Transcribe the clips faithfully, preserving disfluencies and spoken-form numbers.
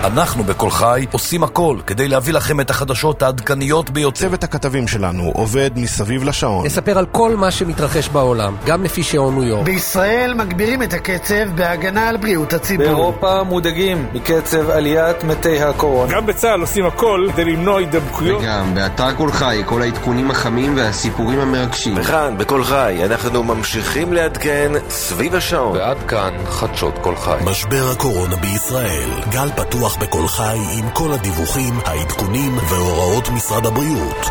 אנחנו בכל חי עושים הכל כדי להביא לכם את החדשות העדכניות ביותר. צוות הכתבים שלנו עובד מסביב לשעון. נספר על כל מה שמתרחש בעולם, גם לפי שעון ניו יורק. בישראל מגבירים את הקצב בהגנה על בריאות הציבור. באירופה מודאגים מקצב עליית מתי הקורונה. גם בצה"ל עושים הכל כדי למנוע הידבקויות. וגם באתר כל חי כל העדכונים החמים והסיפורים המרגשים. וכאן בכל חי אנחנו ממשיכים לעדכן סביב השעון. ועד כאן חדשות כל חי. משבר הקורונה בישראל. גל פתוח בכל חי עם כל הדיווחים, העדכונים והוראות משרד הבריאות.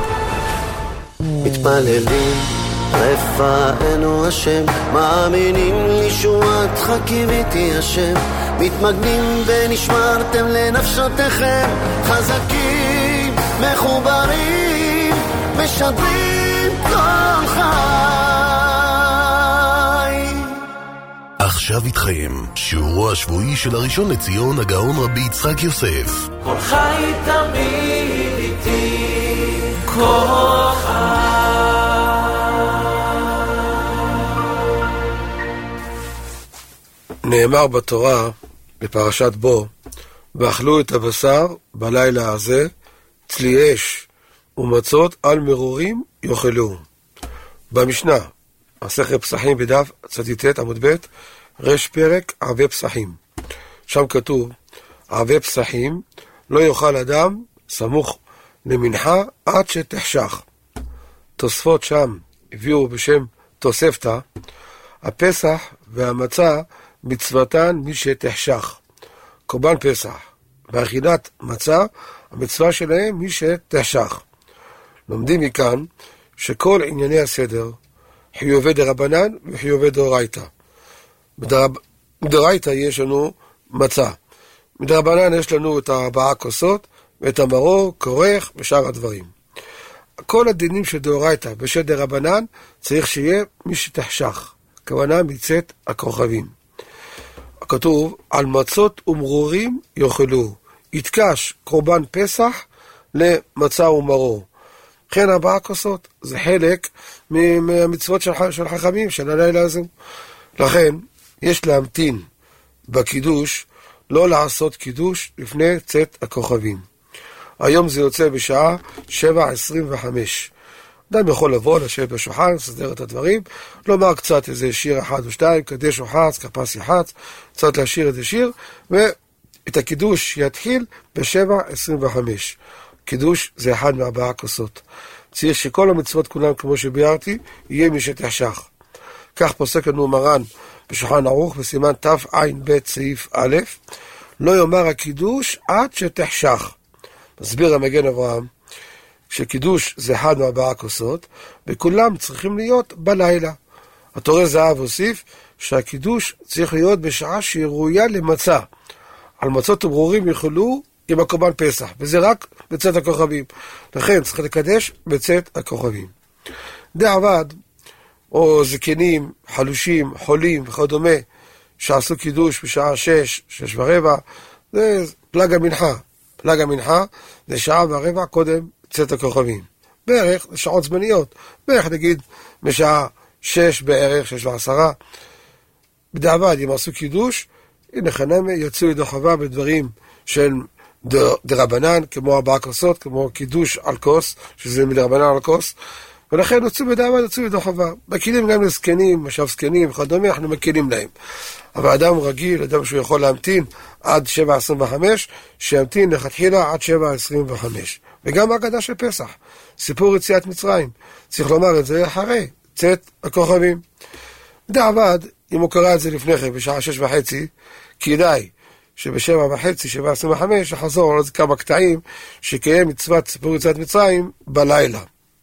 מתפללים רפאנו השם, מאמינים לישועתך קיוויתי השם, מתמגנים ונשמרתם לנפשותיכם, חזקים מחוברים משדרים כל חי. עכשיו איתכם שיעורו השבועי של הראשון לציון הגאון רבי יצחק יוסף. כל חי תמיד איתי, כל חי. נאמר בתורה בפרשת בו, ואכלו את הבשר בלילה הזה, צלי אש ומצות על מרורים יאכלו. במשנה מסכת פסחים בדף צ"ט עמוד ב' רש פרק ערבי פסחים, שם כתוב ערבי פסחים לא יאכל אדם סמוך למנחה עד שתחשך. תוספות שם הביאו בשם תוספתא, הפסח והמצה מצוותן מי שתחשך. קורבן פסח ואכילת מצה המצווה שלהם מי שתחשך. לומדים מכאן שכל ענייני הסדר חיובי דרבנן וחיובי דאורייתא. בדאורייתא יש לנו מצה, מדרבנן יש לנו את ארבעה כוסות ואת המרור, כורך ושאר הדברים. כל הדינים של דאורייתא ושל דרבנן צריך שיהיה מי שתחשך, כוונה מצאת הכוכבים. כתוב על מצות ומרורים יאכלו, יתקש קורבן פסח למצה ומרור. כן, ארבעה כוסות, זה חלק מהמצוות של, של חכמים, של הלילה הזה. לכן, יש להמתין בקידוש, לא לעשות קידוש לפני צאת הכוכבים. היום זה יוצא בשעה שבע עשרים וחמש. אדם יכול לבוא, לשבת בשולחן, לסדר את הדברים, לומר קצת איזה שיר אחד או שתיים, קדש או חץ, כפס יחץ, קצת להשאיר איזה שיר, ואת הקידוש יתחיל בשבע עשרים וחמש. קידוש זה אחד מארבעה כוסות. צריך שכל המצוות כולם, כמו שביארתי, יהיה מי שתחשך. כך פוסק לנו מרן בשולחן ערוך בסימן תע"ב סעיף א', לא יאמר הקידוש עד שתחשך. מסביר המגן אברהם שקידוש זה אחד מארבעה כוסות, וכולם צריכים להיות בלילה. התורה זהב הוסיף שהקידוש צריך להיות בשעה שהיא ראויה למצה. על מצות וברורים יאכלו עם הקורבן פסח, וזה רק בצאת הכוכבים. לכן צריך לקדש בצאת הכוכבים. דעבד, או זקנים, חלושים, חולים וכדומה, שעשו קידוש בשעה שש, שש ורבע, זה פלג המנחה. פלג המנחה זה שעה ורבע קודם צאת הכוכבים. בערך, זה שעות זמניות. בערך נגיד בשעה שש בערך, שש ועשרה. בדעבד, אם עשו קידוש, הנה חנמה יצאו ידו חובה בדברים של דרבנן, כמו ארבעה כוסות, כמו קידוש על כוס, שזה מדרבנן על כוס, ולכן יצאו בדעבד, יצאו ידו חובה. מקילים גם לזקנים, משאב זקנים וכדומה, אנחנו מקילים להם. אבל אדם רגיל, אדם שהוא יכול להמתין עד שבע עשרים וחמש, שימתין לכתחילה עד שבע עשרים וחמש. וגם ההגדה של פסח, סיפור יציאת מצרים, צריך לומר את זה אחרי צאת הכוכבים. בדעבד, אם הוא קרא את זה לפני כן, בשעה שש וחצי, כדאי שבשבע וחצי, שבע עשרים וחמש, יחזור על כמה קטעים שקיים מצוות סיפור יציאת מצרים בלילה.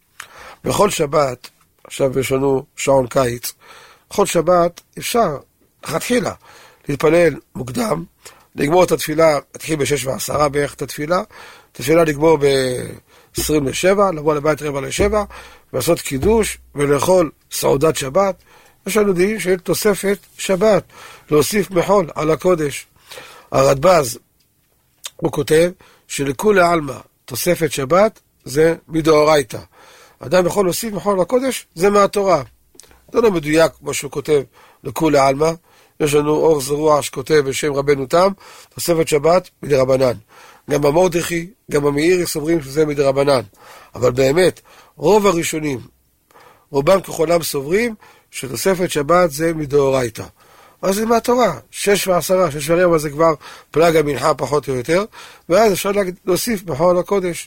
בכל שבת, עכשיו יש לנו שעון קיץ, בכל שבת אפשר, לכתחילה, להתפלל מוקדם, לגמור את התפילה, להתחיל בשש ועשרה בערך את התפילה, את התפילה לגמור ב-עשרים ושבע, לבוא לבית רבע לשבע, לעשות קידוש ולאכול סעודת שבת. יש לנו דין של תוספת שבת, להוסיף מחול על הקודש. הרדב"ז, הוא כותב שלכולי עלמא תוספת שבת זה מדאורייתא. אדם יכול להוסיף מחול על הקודש, זה מהתורה. זה לא מדויק מה שהוא כותב לכולי עלמא, יש לנו אור זרוע שכותב בשם רבנו תם, תוספת שבת מדרבנן. גם במרדכי, גם במאירי סוברים שזה מדרבנן. אבל באמת, רוב הראשונים, רובם ככולם סוברים, שתוספת שבת זה מדאורייתא. אז זה מהתורה, שש ועשרה, שש ורבע זה כבר פלג המנחה פחות או יותר, ואז אפשר להוסיף בחול הקודש.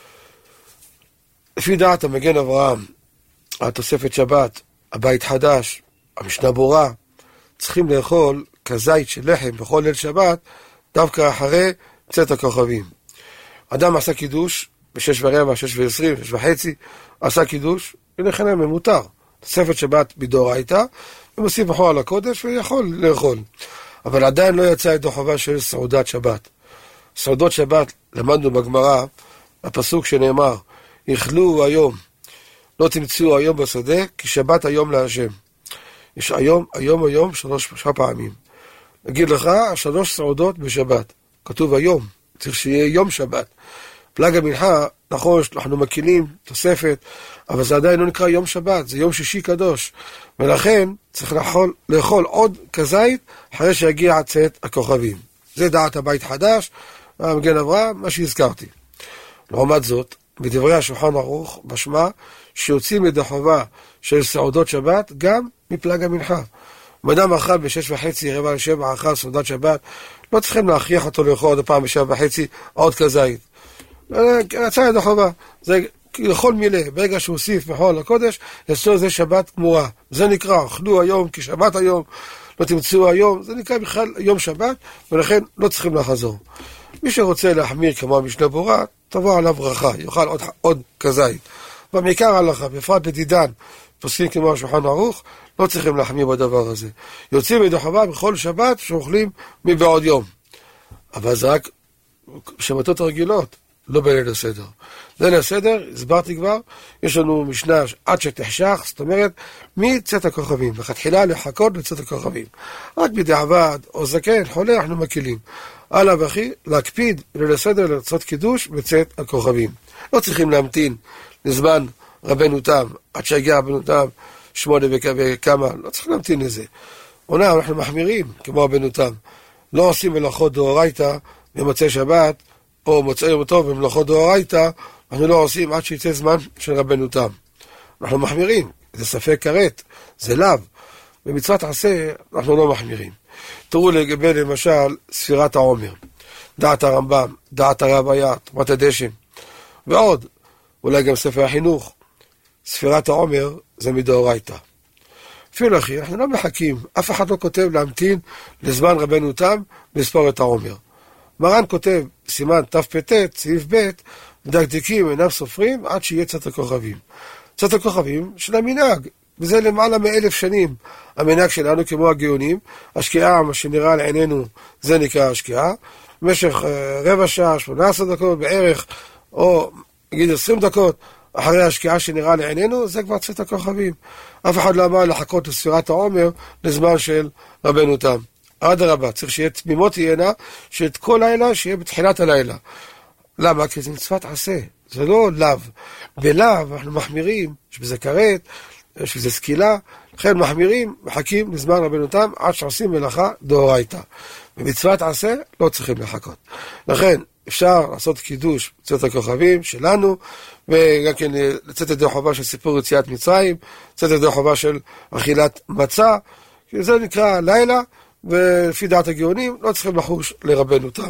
לפי דעת המגן אברהם, התוספת שבת, הבית חדש, המשנה ברורה, צריכים לאכול כזית של לחם בכל ליל שבת, דווקא אחרי צאת הכוכבים. אדם עשה קידוש בשש ורבע, שש ועשרים, שש וחצי, עשה קידוש, ולכן ממותר. תוספת שבת מדאורייתא, ומוסיף בחול על הקודש ויכול לאכול. אבל עדיין לא יצא את החובה של סעודת שבת. סעודות שבת, למדנו בגמרא, הפסוק שנאמר, יאכלו היום, לא תמצאו היום בשדה, כי שבת היום להשם. יש היום, היום, היום, שלוש, שלוש פעמים. נגיד לך, שלוש סעודות בשבת. כתוב היום, צריך שיהיה יום שבת. פלג המנחה, נכון, אנחנו מקילים, תוספת, אבל זה עדיין לא נקרא יום שבת, זה יום שישי קדוש. ולכן צריך לאכול, לאכול עוד כזית, אחרי שיגיע צאת הכוכבים. זה דעת הבית חדש, המגן אברהם, מה שהזכרתי. לעומת זאת, בדברי השולחן ערוך, בשמה, שיוצאים ידי חובה של סעודות שבת, גם מפלג המנחה. אם אדם אכל בשש וחצי, רבע לשבע, אכל סעודת שבת, לא צריכים להכריח אותו לאכול עוד פעם בשבע וחצי, עוד כזית. רצה ידי חובה. זה לכל מילה, ברגע שהוא הוסיף בחול הקודש, יצאו זה שבת גמורה. זה נקרא, אכלו היום, כי שבת היום, לא תמצאו היום, זה נקרא בכלל יום שבת, ולכן לא צריכים לחזור. מי שרוצה להחמיר כמו המשנה ברורה, תבוא עליו ברכה, יאכל עוד, עוד כזית. במעיקר הלכה, בפרט לדידן, פוסקים כמו השולחן ערוך, לא צריכים להחמיר בדבר הזה. יוצאים ידי חובה בכל שבת שאוכלים מבעוד יום. אבל זה רק שבתות רגילות, לא בליל הסדר. ליל הסדר, הסברתי כבר, יש לנו משנה עד שתחשך, זאת אומרת, מצאת הכוכבים, לכתחילה לחכות לצאת הכוכבים. רק בדיעבד או זקן, חולה, אנחנו מקילים. הלאה וכי, להקפיד ליל הסדר לרצות קידוש בצאת הכוכבים. לא צריכים להמתין לזמן רבנו תם, עד שהגיע רבנו תם שמונה וכמה, לא צריך להמתין לזה. עונה, אנחנו מחמירים, כמו רבנו תם. לא עושים מלאכות דאורייתא במוצאי שבת, או מוצאי יום טוב במלאכות דאורייתא, אנחנו לא עושים עד שיצא זמן של רבנו תם. אנחנו מחמירים, זה ספק כרת, זה לאו. במצוות עשה אנחנו לא מחמירים. תראו לגבי למשל ספירת העומר, דעת הרמב"ם, דעת הרב היה, תורת הדשן, ועוד, אולי גם ספר החינוך. ספירת העומר זה מדאורייתא. אפילו אחי, אנחנו לא מחכים, אף אחד לא כותב להמתין לזמן רבנו תם לספור את העומר. מרן כותב סימן תפ"ט, סעיף ב', מדקדקים אינם סופרים עד שיהיה צאת הכוכבים. צאת הכוכבים של המנהג, וזה למעלה מאלף שנים. המנהג שלנו כמו הגאונים, השקיעה, מה שנראה לעינינו, זה נקרא השקיעה. במשך רבע שעה, שמונה עשרה דקות בערך, או נגיד עשרים דקות, אחרי השקיעה שנראה לעינינו, זה כבר צאת הכוכבים. אף אחד לא אמר לחכות לספירת העומר לזמן של רבנו תם. עד הרבה, צריך שיהיה תמימות תהיינה, שאת כל לילה שיהיה בתחילת הלילה. למה? כי זה מצוות עשה, זה לא לאו. בלאו אנחנו מחמירים, יש בזה כרת, יש בזה סקילה, לכן מחמירים, מחכים לזמן רבנו תם, עד שעושים מלאכה דאורייתא. במצוות עשה לא צריכים לחכות. לכן אפשר לעשות קידוש צאת הכוכבים שלנו, וגם כן לצאת ידי חובה של סיפור יציאת מצרים, לצאת ידי חובה של אכילת מצה, זה נקרא לילה, ולפי דעת הגאונים לא צריכים לחוש לרבנו תם.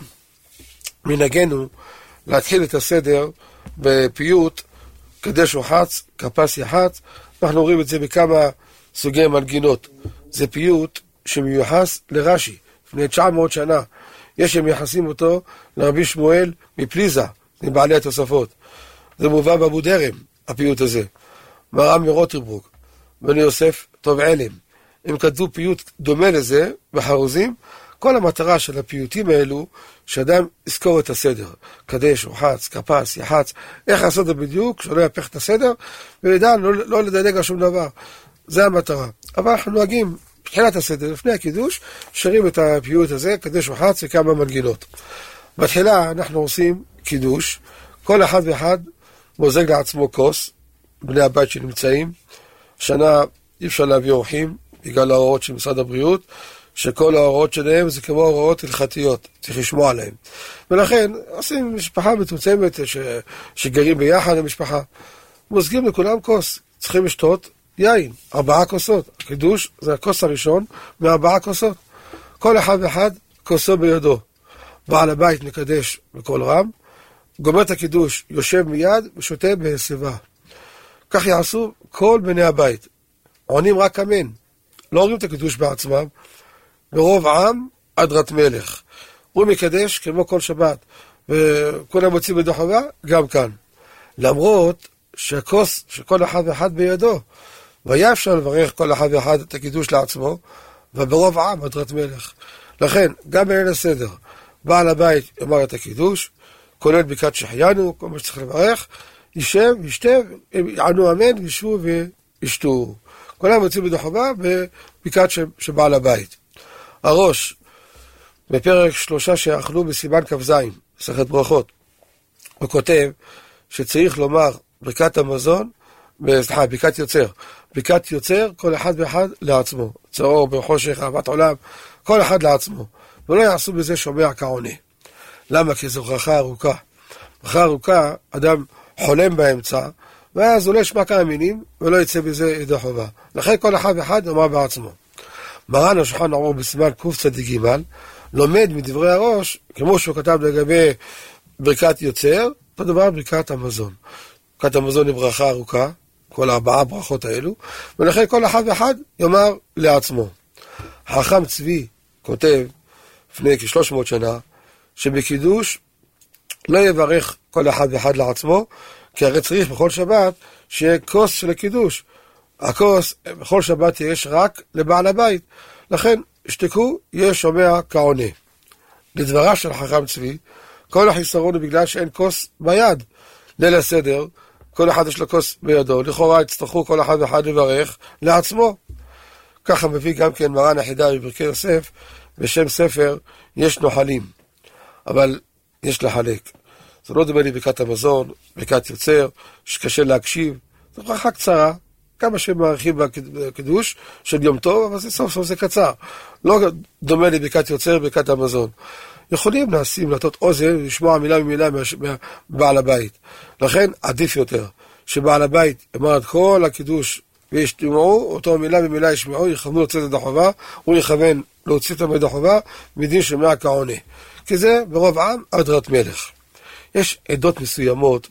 מנהגנו להתחיל את הסדר בפיוט קדש וחץ, כפס יחץ. אנחנו רואים את זה בכמה סוגי מנגינות. זה פיוט שמיוחס לרש"י לפני תשע מאות שנה. יש שמייחסים אותו לרבי שמואל מפליזה, מבעלי התוספות. זה מובא באבו דרם, הפיוט הזה. מרם מרוטרבורג, בני יוסף טוב אלם. הם כתבו פיוט דומה לזה בחרוזים. כל המטרה של הפיוטים האלו, שאדם יזכור את הסדר. קדש, רוחץ, כפס, יחץ, איך לעשות את זה בדיוק, שלא יפך את הסדר, וידע לא, לא לדלג על שום דבר. זה המטרה. אבל אנחנו נוהגים בתחילת הסדר, לפני הקידוש, שרים את הפיוט הזה, קדש, רוחץ וכמה מנגינות. בתחילה אנחנו עושים קידוש, כל אחד ואחד מוזג לעצמו כוס, בני הבית שנמצאים. שנה אי אפשר להביא אורחים, בגלל ההוראות של משרד הבריאות, שכל ההוראות שלהם זה כמו הוראות הלכתיות, צריך לשמוע עליהם. ולכן עושים משפחה מצומצמת ש... שגרים ביחד למשפחה. מוזגים לכולם כוס, צריכים לשתות יין, ארבעה כוסות. הקידוש זה הכוס הראשון מארבעה כוסות. כל אחד ואחד כוסו בידו. בעל הבית מקדש בקול רם, גומר את הקידוש, יושב מיד ושותה בהסבה. כך יעשו כל בני הבית. עונים רק אמן. לא אומרים את הקידוש בעצמם. ברוב עם עדרת מלך. הוא מקדש כמו כל שבת. וכולם מוצאים ידו חובה, גם כאן. למרות שהכוס שכל אחד ואחד בידו, והיה אפשר לברך כל אחד ואחד את הקידוש לעצמו, וברוב עם עדרת מלך. לכן, גם בליל הסדר, בעל הבית יאמר את הקידוש, כולל ברכת שהחיינו, כל מה שצריך לברך, יישב, ישתה, יענו אמן, וישבו וישתו. כולם מוצאים ידו חובה בברכת שבעל הבית. הראש, בפרק שלושה שאכלו בסימן כ"ז, מסכת ברכות, הוא כותב שצריך לומר ברכת המזון, סליחה, ברכת יוצר. ברכת יוצר, כל אחד ואחד לעצמו. צרור, בחושך, אהבת עולם, כל אחד לעצמו. ולא יעשו בזה שומע כעונה. למה? כי זו ברכה ארוכה. ברכה ארוכה, אדם חולם באמצע, ואז הוא לא ישמע כמה מינים, ולא יצא בזה ידי חובה. לכן כל אחד ואחד אומר בעצמו. מרן השולחן ערוך בסימן קצ"ג, לומד מדברי הראש, כמו שהוא כתב לגבי ברכת יוצר, אותו דבר ברכת המזון. ברכת המזון היא ברכה ארוכה, כל ארבעה ברכות האלו, ולכן כל אחד ואחד יאמר לעצמו. חכם צבי כותב, לפני כ-שלוש מאות שנה, שבקידוש לא יברך כל אחד ואחד לעצמו, כי הרי צריך בכל שבת שיהיה כוס של הקידוש. הכוס בכל שבת יש רק לבעל הבית. לכן, שתקו, יש שומע כעונה. לדברה של חכם צבי, כל החיסרון הוא בגלל שאין כוס ביד. ליל הסדר, כל אחד יש לו כוס בידו, לכאורה יצטרכו כל אחד ואחד לברך לעצמו. ככה מביא גם כן מרן החידה בברכי יוסף, בשם ספר יש נוחלים, אבל יש לחלק. זה לא דומה לי ברכת המזון, ברכת יוצר, שקשה להקשיב, זו ברכה קצרה, כמה שמעריכים בקידוש של יום טוב, אבל זה סוף סוף זה קצר. לא דומה לי ברכת יוצר, ברכת המזון. יכולים להשים, לתות אוזן, לשמוע מילה ממילה מבעל הבית. לכן עדיף יותר, שבעל הבית אמר את כל הקידוש וישתמעו, אותו מילה ממילה ישמעו, יכוונו לצאת את החובה, הוא יכוון להוציא את המד החובה, מדין שמע כעונה. כי זה ברוב עם עדרת מלך. יש עדות מסוימות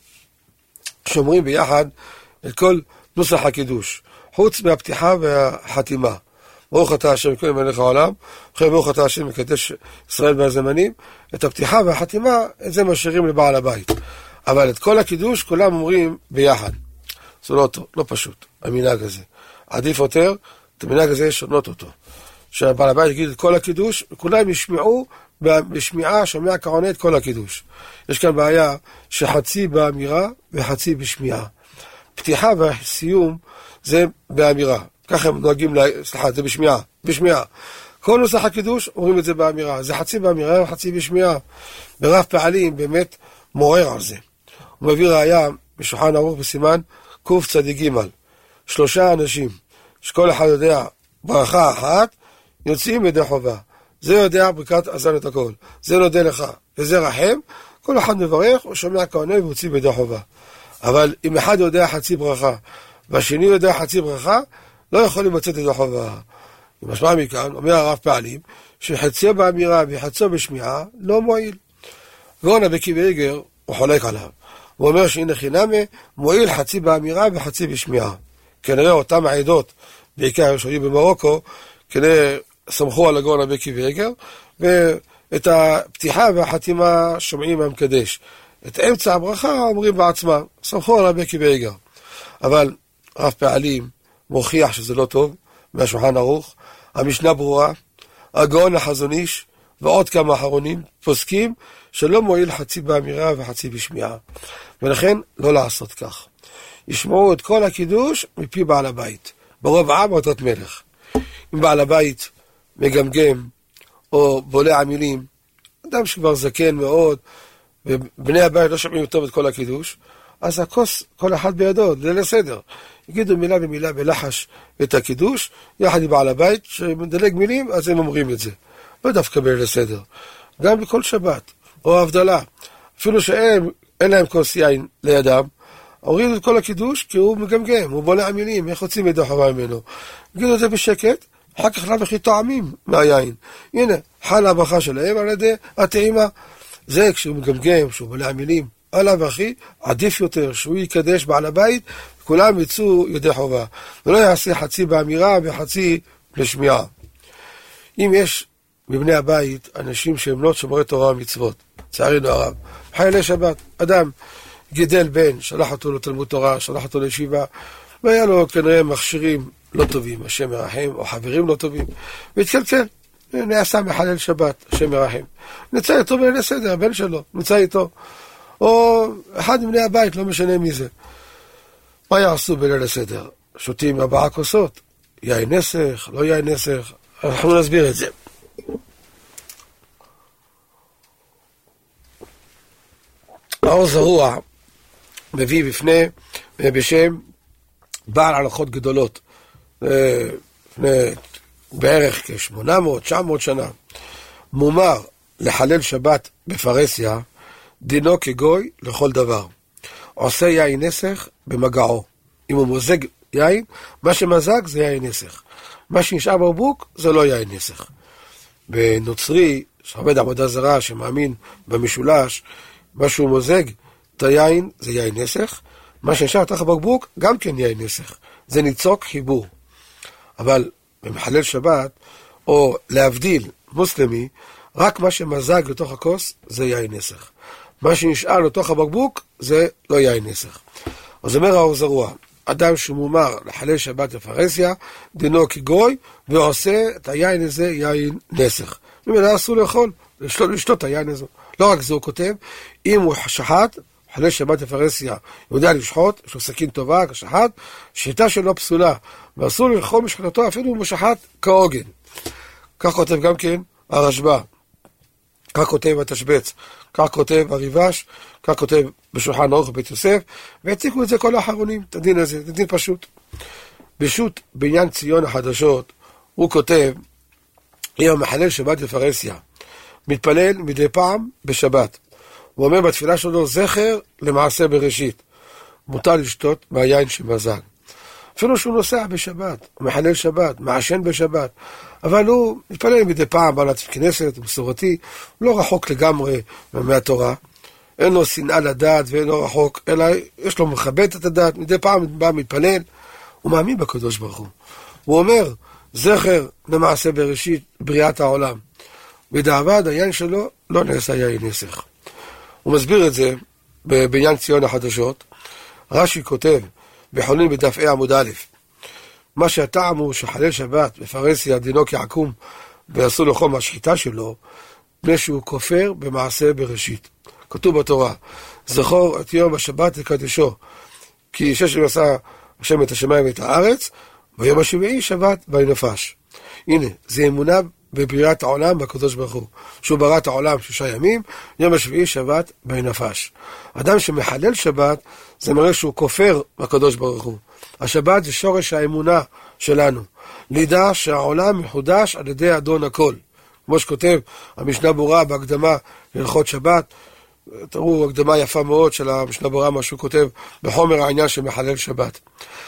שאומרים ביחד את כל נוסח הקידוש, חוץ מהפתיחה והחתימה. ברוך אתה השם כל מלך העולם, אחרי ברוך אתה השם מקדש ישראל והזמנים, את הפתיחה והחתימה, את זה משאירים לבעל הבית. אבל את כל הקידוש כולם אומרים ביחד. זה לא, לא פשוט, המנהג הזה. עדיף יותר, את המנהג הזה יש שונות אותו. שהבעל הבית יגיד את כל הקידוש, וכולם ישמעו בשמיעה, שומע כעונה את כל הקידוש. יש כאן בעיה שחצי באמירה וחצי בשמיעה. פתיחה וסיום זה באמירה. ככה הם נוהגים, לה... סליחה, זה בשמיעה, בשמיעה. כל נוסח הקידוש אומרים את זה באמירה. זה חצי באמירה וחצי בשמיעה. ברב פעלים באמת מעורר על זה. הוא מביא ראיה משולחן ערוך בסימן קצ"ג. שלושה אנשים שכל אחד יודע ברכה אחת, יוצאים ידי חובה. זה יודע ברכת אזן את הכל. זה נודה לך וזה רחם. כל אחד מברך, הוא שומע כעונה ויוצאים ידי חובה. אבל אם אחד יודע חצי ברכה, והשני יודע חצי ברכה, לא יכולים לצאת ידי חובה. משמע מכאן, אומר הרב פעלים, שחציו באמירה וחציו בשמיעה לא מועיל. ואונה בקיבי איגר, הוא חולק עליו. הוא אומר שהנה חינמה, מועיל חצי באמירה וחצי בשמיעה. כנראה אותם העדות, בעיקר ראשונים במרוקו, כנראה סמכו על הגאון בקיבי איגר, ואת הפתיחה והחתימה שומעים מהמקדש. את אמצע הברכה אומרים בעצמם, סמכו על בקיבי איגר. אבל רב פעלים מוכיח שזה לא טוב, מהשולחן ערוך, המשנה ברורה, הגאון החזון איש, ועוד כמה אחרונים פוסקים שלא מועיל חצי באמירה וחצי בשמיעה. ולכן לא לעשות כך. ישמעו את כל הקידוש מפי בעל הבית. ברוב עם עדרת מלך. אם בעל הבית מגמגם או בולע מילים, אדם שכבר זקן מאוד, ובני הבית לא שומעים טוב את כל הקידוש, אז הכוס, כל אחד בידו, ליל הסדר. יגידו מילה במילה בלחש את הקידוש, יחד עם בעל הבית, שמדלג מילים, אז הם אומרים את זה. לא דווקא בליל הסדר. גם בכל שבת, או הבדלה. אפילו שהם, אין להם כוס יין לידם, הורידו את כל הקידוש, כי הוא מגמגם, הוא בולע מילים, איך הוצאים ידו חובה ממנו. יגידו את זה בשקט, אחר כך למה הכי טועמים מהיין. הנה, חלה הברכה שלהם על ידי הטעימה. זה כשהוא מגמגם, כשהוא בולע מילים, עליו אחי, עדיף יותר שהוא יקדש בעל הבית, כולם יצאו ידי חובה. ולא יעשה חצי באמירה וחצי לשמיעה. אם יש מבני הבית אנשים שהם לא שומרי תורה ומצוות, צערינו הרב, חיילי שבת, אדם גידל בן, שלח אותו לתלמוד תורה, שלח אותו לישיבה, והיה לו כנראה מכשירים לא טובים, השם מרחם, או חברים לא טובים, והתקלקל, נעשה מחלל שבת, השם מרחם. נצא איתו בליל הסדר, הבן שלו, נצא איתו. או אחד מבני הבית, לא משנה מי זה. מה יעשו בליל הסדר? שותים ארבעה כוסות, יין נסך, לא יין נסך, אנחנו נסביר את זה. האור זרוע מביא בפני, בשם בעל הלכות גדולות, לפני בערך כ-שמונה מאות תשע מאות שנה, מומר לחלל שבת בפרסיה, דינו כגוי לכל דבר. עושה יין נסך במגעו. אם הוא מוזג יין, מה שמזג זה יין נסך. מה שנשאר בבוק זה לא יין נסך. בנוצרי, שעובד עבודה זרה שמאמין במשולש, מה שהוא מוזג את היין זה יין נסך, מה שנשאר תחת בקבוק גם כן יין נסך. זה ניצוק חיבור. אבל במחלל שבת, או להבדיל מוסלמי, רק מה שמזג לתוך הכוס זה יין נסך. מה שנשאר לתוך הבקבוק זה לא יין נסך. אז אומר האור זרוע, אדם שמומר לחלל שבת בפרסיה, דינו כגוי, ועושה את היין הזה יין נסך. ומילא אסור לאכול, לשתות, לשתות את היין הזה. לא רק זה הוא כותב, אם הוא שחט, חלל שבת בפרסיה, הוא יודע לשחוט, יש לו סכין טובה, כשחט, שיטה שלו פסולה, ואסור לאכול משחטתו אפילו הוא משחט כעוגן. כך כותב גם כן הרשב"א, כך כותב התשבץ, כך כותב הריבש, כך כותב בשולחן ערוך בית יוסף, והציקו את זה כל האחרונים, את הדין הזה, זה דין פשוט. בשו"ת בעניין ציון החדשות, הוא כותב, אם המחלל שבת בפרסיה, מתפלל מדי פעם בשבת, הוא אומר בתפילה שלו זכר למעשה בראשית, מותר לשתות מהיין שמזג. אפילו שהוא נוסע בשבת, הוא מחלל שבת, מעשן בשבת, אבל הוא מתפלל מדי פעם בעלת כנסת, מסורתי, הוא לא רחוק לגמרי מהתורה, אין לו שנאה לדעת ואין לו רחוק, אלא יש לו מכבד את הדעת, מדי פעם בא מתפלל, הוא מאמין בקדוש ברוך הוא. הוא אומר, זכר למעשה בראשית בריאת העולם. בדיעבד היין שלו לא נעשה יין נסך. הוא מסביר את זה בעניין ציון החדשות. רש"י כותב בחולין בדף ה' עמוד א', מה שהטעם הוא שחלל שבת בפרסיה דינו כעקום ועשו לו מהשחיטה שלו, מפני שהוא כופר במעשה בראשית. כתוב בתורה, זכור את יום השבת לקדשו, כי שש עשה השם את השמיים ואת הארץ, ויום השביעי שבת וינפש. הנה, זה אמונה בבריאת העולם בקדוש ברוך הוא, שהוא ברא את העולם שישה ימים, יום השביעי שבת וינפש. אדם שמחלל שבת, זה מראה שהוא כופר בקדוש ברוך הוא. השבת זה שורש האמונה שלנו, לידע שהעולם מחודש על ידי אדון הכל. כמו שכותב המשנה ברורה בהקדמה להלכות שבת, תראו הקדמה יפה מאוד של המשנה ברורה, מה שהוא כותב בחומר העניין שמחלל שבת.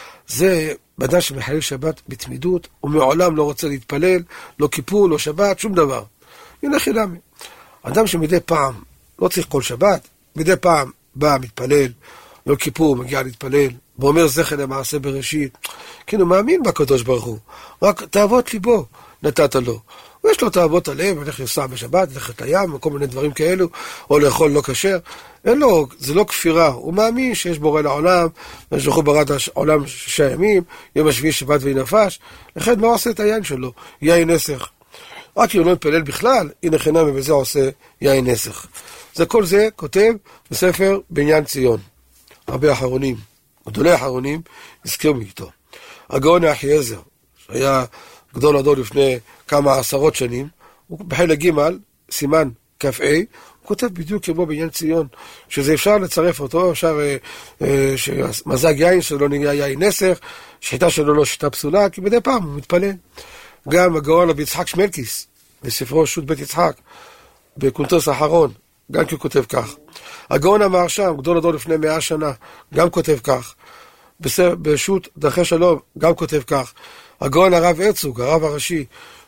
זה בדן שמחלל שבת בתמידות, הוא מעולם לא רוצה להתפלל, לא כיפור, לא שבת, שום דבר. הנה חינמי. אדם שמדי פעם, לא צריך כל שבת, מדי פעם בא, מתפלל, לא כיפור, מגיע להתפלל, ואומר זכר למעשה בראשית, כאילו מאמין בקדוש ברוך הוא, רק תאוות ליבו נתת לו. ויש לו תאוות הלב, הולך לנסוע בשבת, ללכת לים, וכל מיני דברים כאלו, או לאכול לא כשר. אין לו, זה לא כפירה, הוא מאמין שיש בורא לעולם, ושלחו ברד העולם שישה ימים, יום השביעי שבת וינפש, לכן מה עושה את היין שלו? יין נסך. רק אם הוא לא מתפלל בכלל, הנה חינם ובזה עושה יין נסך. זה כל זה כותב בספר בעניין ציון. הרבה אחרונים, גדולי אחרונים, הזכירו מאיתו. הגאון אחיעזר, שהיה גדול הדור לפני כמה עשרות שנים, הוא בחלק ג' סימן כף A, הוא כותב בדיוק כמו בעניין ציון, שזה אפשר לצרף אותו, אפשר אה, אה, שמזג יין שלא נהיה יין נסך, שיטה שלו לא שיטה פסולה, כי מדי פעם הוא מתפלל. גם הגאון רבי יצחק שמלקיס, בספרו שו"ת בית יצחק, בקונטרס האחרון, גם כי הוא כותב כך. הגאון המהרש"ם, גדול הדור לפני מאה שנה, גם כותב כך. בשו"ת דרכי שלום, גם כותב כך. הגאון הרב הרצוג, הרב הראשי,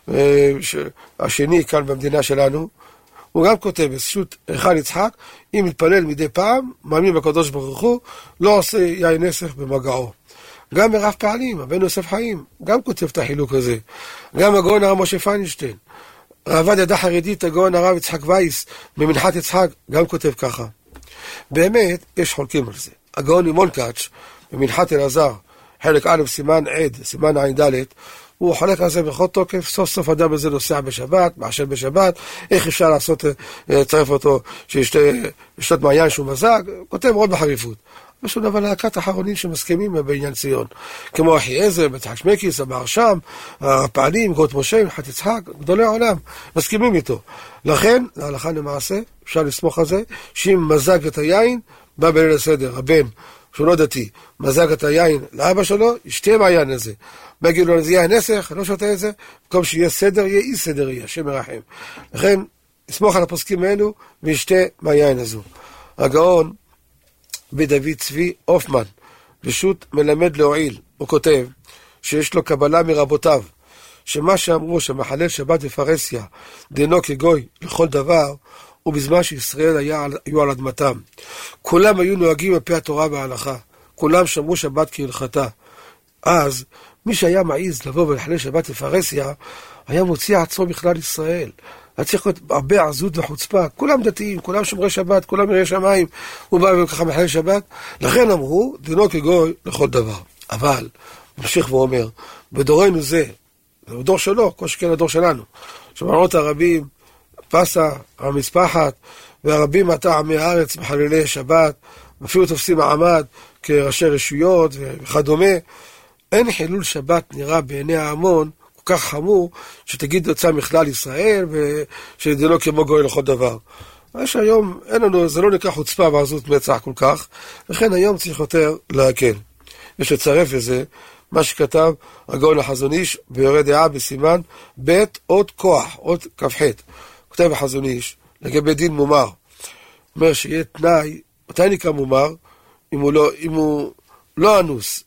השני כאן במדינה שלנו, הוא גם כותב בשו"ת היכל יצחק, אם מתפלל מדי פעם, מאמין בקדוש ברוך הוא, לא עושה יין נסך במגעו. גם מרב פעלים, הבן יוסף חיים, גם כותב את החילוק הזה. גם הגאון הרב משה פיינשטיין, רעבד ידה חרדית, הגאון הרב יצחק וייס, ממנחת יצחק, גם כותב ככה. באמת, יש חולקים על זה. הגאון ממון קאץ', במנחת אלעזר, חלק א' סימן עד, סימן עין ד', הוא חולק על זה בכל תוקף, סוף סוף אדם הזה נוסע בשבת, מעשן בשבת, איך אפשר לעשות, לצרף אותו, שישתות מעיין שהוא מזג, כותב מאוד בחריפות. יש עוד אבל להקת האחרונים שמסכימים בעניין ציון, כמו אחי עזר, יצחק שמלקיס, המהרש"ם, הפעלים, גאות משה, מנחת יצחק, גדולי העולם, מסכימים איתו. לכן, להלכה למעשה, אפשר לסמוך על זה, שאם מזג את היין, בא בליל הסדר, הבן, שהוא לא דתי, מזג את היין לאבא שלו, ישתה מהיין הזה. בגיד לו, זה יהיה נסך, לא שותה את זה, במקום שיהיה סדר, יהיה אי סדר יהיה, השם מרחם. לכן, לסמוך על הפוסקים האלו, וישתה מהיין הזו. הגאון, בדוד צבי אופמן, בשו"ת מלמד להועיל, הוא כותב שיש לו קבלה מרבותיו, שמה שאמרו שמחלל שבת בפרסיה, דינו כגוי לכל דבר, ובזמן שישראל היה, היו על אדמתם. כולם היו נוהגים על פי התורה וההלכה, כולם שמרו שבת כהלכתה. אז מי שהיה מעיז לבוא ולחלל שבת בפרסיה, היה מוציא עצמו בכלל ישראל. היה צריך להיות הרבה עזות וחוצפה, כולם דתיים, כולם שומרי שבת, כולם יראי שמיים, הוא בא וככה מחלל שבת. לכן אמרו, דינו כגוי לכל דבר. אבל, ממשיך ואומר, בדורנו זה, זה הדור שלו, כל שכן הדור שלנו, שמערות הרבים, פסה, המספחת, והרבים עתה עמי הארץ מחללי שבת, אפילו תופסים מעמד כראשי רשויות וכדומה, אין חילול שבת נראה בעיני ההמון כל כך חמור, שתגיד יוצא מכלל ישראל, ושדינו כמו גוי לכל דבר. יש היום, אין לנו, זה לא נקרא חוצפה ועזות מצח כל כך, לכן היום צריך יותר להקל. יש לצרף לזה, מה שכתב הגאון החזון איש, ביורה דעה בסימן, בית עוד כוח, עוד כ"ח. כותב החזון איש, לגבי דין מומר. אומר שיהיה תנאי, מתי נקרא מומר? אם הוא לא, אם הוא לא אנוס,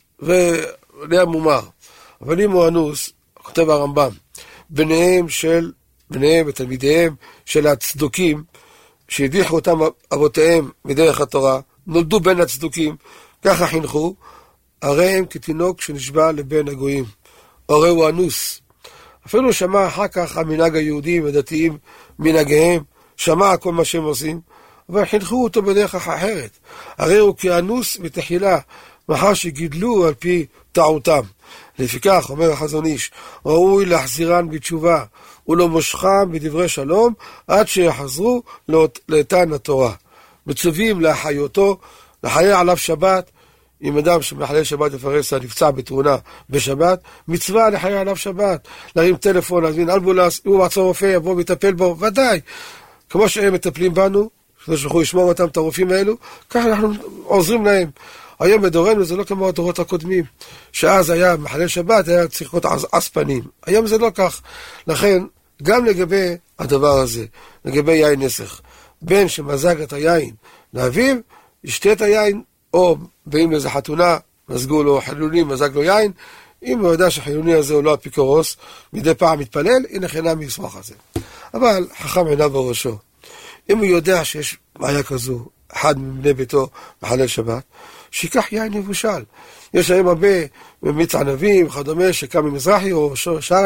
וליה מומר. אבל אם הוא אנוס, כותב הרמב"ם, ביניהם של, ביניהם ותלמידיהם של הצדוקים, שהדיחו אותם אבותיהם מדרך התורה, נולדו בין הצדוקים, ככה חינכו, הרי הם כתינוק שנשבע לבין הגויים, הרי הוא אנוס. אפילו שמע אחר כך המנהג היהודים הדתיים מנהגיהם, שמע כל מה שהם עושים, אבל חינכו אותו בדרך אחרת. הרי הוא כאנוס בתחילה, מאחר שגידלו על פי טעותם. לפיכך, אומר החזון איש, ראוי להחזירן בתשובה, ולא מושכם בדברי שלום, עד שיחזרו לאיתן התורה. מצווים להחיותו, לחיי עליו שבת, אם אדם שמחלל שבת בפרסיה נפצע בתאונה בשבת, מצווה לחיי עליו שבת, להרים טלפון, להזמין אמבולנס, אם הוא מעצור רופא, יבוא ויטפל בו, ודאי. כמו שהם מטפלים בנו, כדי שיוכלו לשמור אותם את הרופאים האלו, ככה אנחנו עוזרים להם. היום בדורנו זה לא כמו הדורות הקודמים, שאז היה מחלל שבת, היה צריך להיות אספנים. היום זה לא כך. לכן, גם לגבי הדבר הזה, לגבי יין נסך, בין שמזג את היין לאביו, ישתה את היין, או באים לאיזה חתונה, מזגו לו חילונים, מזג לו יין, אם הוא יודע שהחילוני הזה הוא לא אפיקורוס, מדי פעם מתפלל, הנה חינם ישמח על זה. אבל חכם עיניו בראשו. אם הוא יודע שיש בעיה כזו, אחד מבני ביתו מחלל שבת, שיקח יין מבושל. יש להם הרבה מיץ ענבים, וכדומה, שקם ממזרחי, או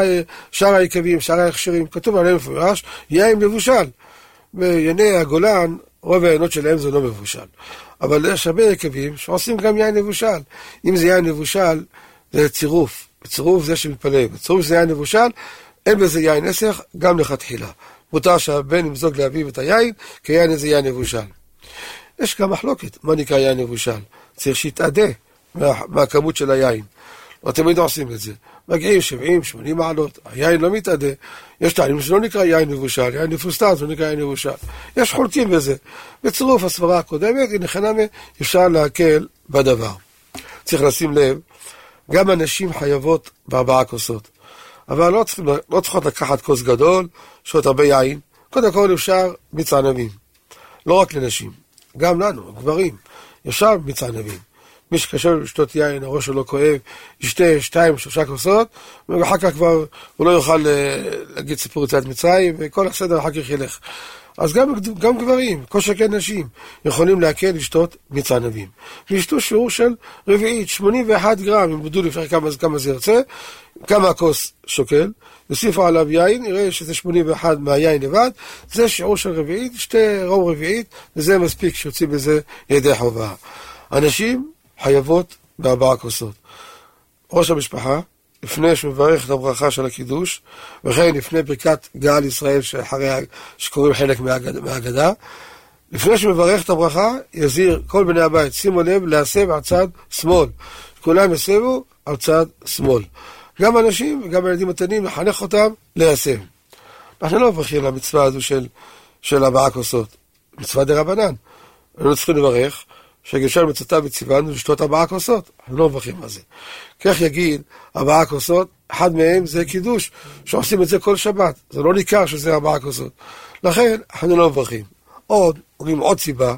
שאר היקבים, שאר ההכשרים, כתוב עליהם מפורש, יין מבושל. בעיני הגולן, רוב העיינות שלהם זה לא מבושל. אבל יש הרבה יקבים שעושים גם יין מבושל. אם זה יין מבושל, זה צירוף. צירוף זה שמתפלג. צירוף זה יין מבושל, אין בזה יין נסך, גם לכתחילה. מותר שהבן ימזוג לאביו את היין, כי יין איזה יין מבושל. יש גם מחלוקת, מה נקרא יין מבושל? צריך שיתעדה מה, מהכמות של היין. לא תמיד עושים את זה. מגיעים שבעים שמונים מעלות, היין לא מתעדה. יש טעמים שלא נקרא יין מבושל, יין מפוסטר, זה לא נקרא יין מבושל. יש חולקים בזה. בצירוף הסברה הקודמת, הנה חנמה, אפשר להקל בדבר. צריך לשים לב, גם הנשים חייבות בארבעה כוסות. אבל לא, צריכים, לא צריכות לקחת כוס גדול, שעות הרבה יין. קודם כל אפשר מיץ ענבים. לא רק לנשים, גם לנו, גברים. אפשר מיץ ענבים. מי שקשה לשתות יין, הראש שלו כואב, ישתה שתיים, שלושה כוסות, ואחר כך כבר הוא לא יוכל להגיד סיפור יציאת מצרים, וכל הסדר אחר כך ילך. אז גם, גם גברים, כל שכן נשים, יכולים להקל לשתות מיץ ענבים. וישתו שיעור של רביעית, שמונים ואחד גרם, אם בדו לפני כמה, כמה זה ירצה, כמה הכוס שוקל, יוסיפו עליו יין, יראה שזה שמונים ואחד מהיין לבד, זה שיעור של רביעית, שתי רום רביעית, וזה מספיק שיוציא בזה ידי חובה. אנשים חייבות בארבעה כוסות. ראש המשפחה, לפני שמברך את הברכה של הקידוש, וכן לפני ברכת גאל ישראל שאחרי, שקוראים חלק מהאגדה, מהאגדה, לפני שמברך את הברכה, יזהיר כל בני הבית, שימו לב, להסב על צד שמאל. כולם יסבו על צד שמאל. גם אנשים וגם הילדים הקטנים, לחנך אותם להסב. אנחנו לא מברכים למצווה הזו של, של ארבעה כוסות. מצווה דרבנן. אנחנו צריכים לברך, שגשל מצוותיו וציוונו לשתות ארבעה כוסות. אנחנו לא מברכים על זה. כך יגיד, ארבעה כוסות, אחד מהם זה קידוש, שעושים את זה כל שבת. זה לא ניכר שזה ארבעה כוסות. לכן, אנחנו לא מברכים. עוד, אומרים עוד סיבה,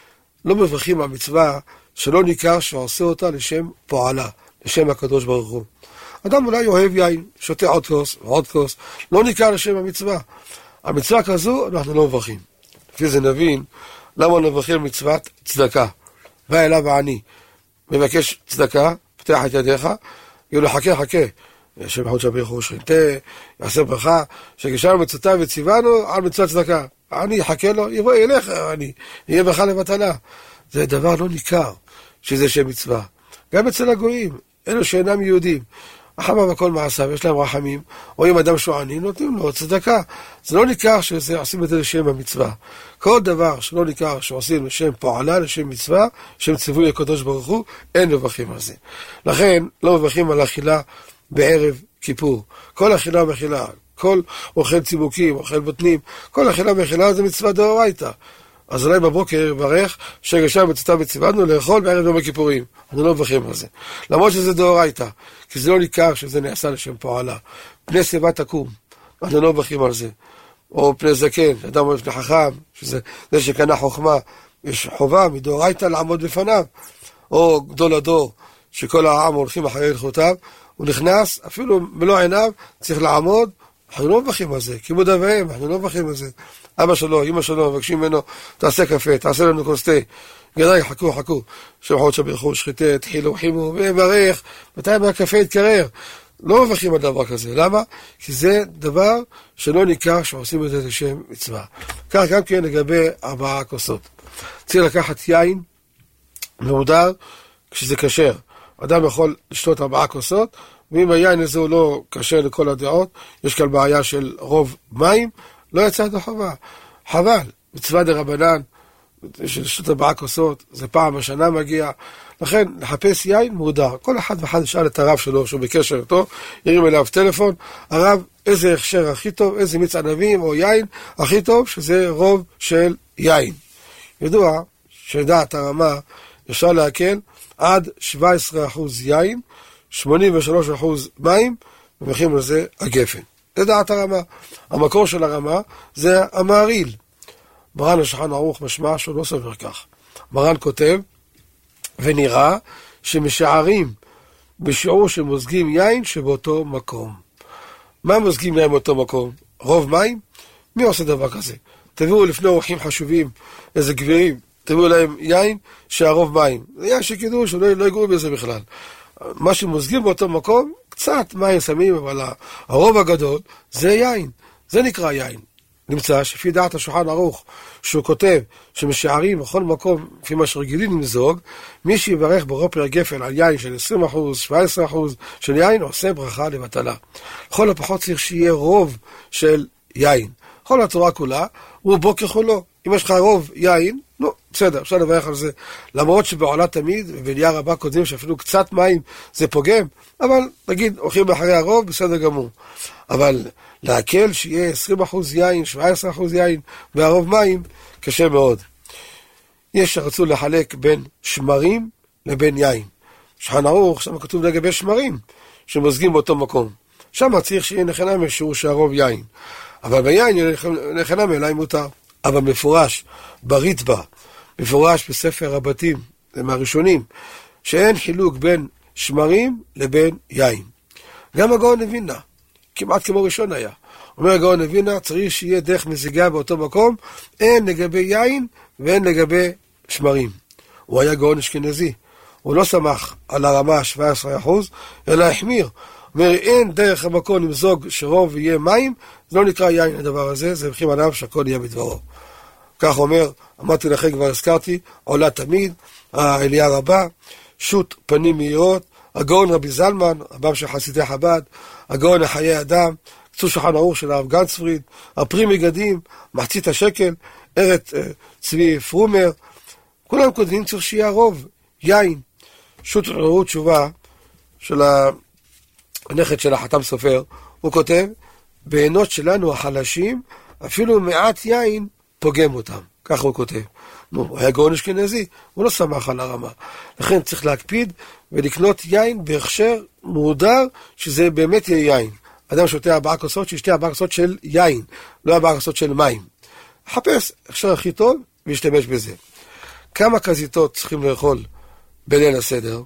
לא מברכים על מצווה שלא ניכר שעושה אותה לשם פועלה, לשם הקדוש ברוך הוא. אדם אולי אוהב יין, שותה עוד כוס ועוד כוס, לא ניכר לשם המצווה. המצווה כזו, אנחנו לא מברכים. לפי זה נבין, למה נברכים מצוות צדקה. בא אליו העני, מבקש צדקה, פתח את ידיך, יגיד לו חכה חכה, השם חוד שביך הוא שכינתה, יעשה ברכה, שגשל מצוותיו וציוונו על מצוות צדקה. העני יחכה לו, יבוא ילך העני, יהיה ברכה לבטלה. זה דבר לא ניכר, שזה שם מצווה. גם אצל הגויים, אלו שאינם יהודים, החמה וכל מעשיו, יש להם רחמים, או אם אדם שועני, נותנים לו צדקה. זה לא ניכר שזה עושים את זה לשם המצווה. כל דבר שלא ניכר שעושים לשם פועלה, לשם מצווה, שם ציווי הקדוש ברוך הוא, אין מברכים על זה. לכן, לא מברכים על אכילה בערב כיפור. כל אכילה ואכילה, כל אוכל צימוקים, אוכל בוטנים, כל אכילה ואכילה זה מצווה דאורייתא. אז אולי בבוקר יברך שגשל מצוותיו וציוונו לאכול בערב יום הכיפורים. אנחנו לא מברכים על זה. למרות שזה דאורייתא, כי זה לא ניכר שזה נעשה לשם פועלה. פני שיבה תקום, אנחנו לא מברכים על זה. או פני זקן, אדם אוהב לחכם, שזה זה שקנה חוכמה, יש חובה מדאורייתא לעמוד בפניו. או גדול הדור, שכל העם הולכים אחרי הלכותיו, הוא נכנס, אפילו מלוא עיניו, צריך לעמוד, אנחנו לא מברכים על זה, כיבוד אב ואם, אנחנו לא מברכים על זה. אבא שלו, אמא שלו, מבקשים ממנו, תעשה קפה, תעשה לנו כוס תה. גדאי, חכו, חכו. שמחות שברכו, שחיתה, תחילו, חימו, וברך, מתי מהקפה יתקרר. לא מברכים על דבר כזה. למה? כי זה דבר שלא ניכר שעושים את זה לשם מצווה. כך גם כן לגבי ארבעה כוסות. צריך לקחת יין מהודר כשזה כשר. אדם יכול לשתות ארבעה כוסות, ואם היין הזה הוא לא כשר לכל הדעות, יש כאן בעיה של רוב מים, לא יצא את החובה. חבל, מצווה דרבנן, של שתות ארבעה כוסות, זה פעם בשנה מגיע. לכן, לחפש יין מודר. כל אחד ואחד ישאל את הרב שלו, שהוא בקשר איתו, ירים אליו טלפון, הרב, איזה הכשר הכי טוב, איזה מיץ ענבים או יין הכי טוב, שזה רוב של יין. ידוע, שדעת הרמה, אפשר להקל עד שבע עשרה אחוז יין, שמונים ושלושה אחוז מים, ומחים לזה הגפן. זה דעת הרמה. המקור של הרמה זה המעריל. מרן השולחן ערוך משמע שהוא לא סובר כך. מרן כותב, ונראה שמשערים בשיעור שמוזגים יין שבאותו מקום. מה מוזגים יין באותו מקום? רוב מים? מי עושה דבר כזה? תביאו לפני אורחים חשובים, איזה גבירים, תביאו להם יין שהרוב מים. זה יין שקידוש, לא, לא יגעו בזה בכלל. מה שמוזגים באותו מקום, קצת מים שמים, אבל הרוב הגדול זה יין. זה נקרא יין. נמצא שפי דעת השולחן ערוך, שהוא כותב שמשערים בכל מקום, לפי מה שרגילים למזוג, מי שיברך ברוב פרי הגפן על יין של עשרים אחוז, שבע עשרה אחוז של יין, עושה ברכה לבטלה. לכל הפחות צריך שיהיה רוב של יין. כל התורה כולה, רובו ככולו. אם יש לך רוב יין, נו, בסדר, אפשר לברך על זה. למרות שבעולה תמיד, ובעלייה רבה קודמים שאפילו קצת מים זה פוגם, אבל נגיד, הולכים אחרי הרוב, בסדר גמור. אבל להקל שיהיה עשרים אחוז יין, שבע עשרה אחוז יין, והרוב מים, קשה מאוד. יש שרצו לחלק בין שמרים לבין יין. שולחן ערוך, שם כתוב לגבי שמרים, שמוזגים באותו מקום. שם צריך שיהיה נחנם שהוא שהרוב יין. אבל ביין נחנם אליי מותר. אבל מפורש בריטב"א, מפורש בספר הבתים, זה מהראשונים, שאין חילוק בין שמרים לבין יין. גם הגאון מווילנה, כמעט כמו ראשון היה. אומר הגאון מווילנה, צריך שיהיה דרך מזיגה באותו מקום, אין לגבי יין ואין לגבי שמרים. הוא היה גאון אשכנזי. הוא לא שמח על הרמה שבע עשרה אחוז, אלא החמיר. אומר, אין דרך המקום למזוג שרוב יהיה מים, זה לא נקרא יין הדבר הזה, זה מבחים עליו שהכל יהיה בדברו. כך אומר, אמרתי לכם, כבר הזכרתי, עולה תמיד, העלייה רבה, שוט פנים מהירות, הגאון רבי זלמן, רבם של חסידי חב"ד, הגאון לחיי אדם, קצור שולחן ערוך של הרב גנצפריד, הפרי מגדים, מחצית השקל, ארץ צבי פרומר, כולם כותבים צריך שיהיה רוב, יין, שוט רעות תשובה של הנכד של החתם סופר, הוא כותב, בעינות שלנו החלשים, אפילו מעט יין פוגם אותם, ככה הוא כותב. נו, הוא היה גאון אשכנזי, הוא לא שמח על הרמה. לכן צריך להקפיד ולקנות יין בהכשר מודר, שזה באמת יהיה יין. אדם שותה ארבעה כוסות, שישתה ארבעה כוסות של יין, לא ארבעה כוסות של מים. חפש הכשר הכי טוב וישתמש בזה. כמה כזיתות צריכים לאכול בליל הסדר,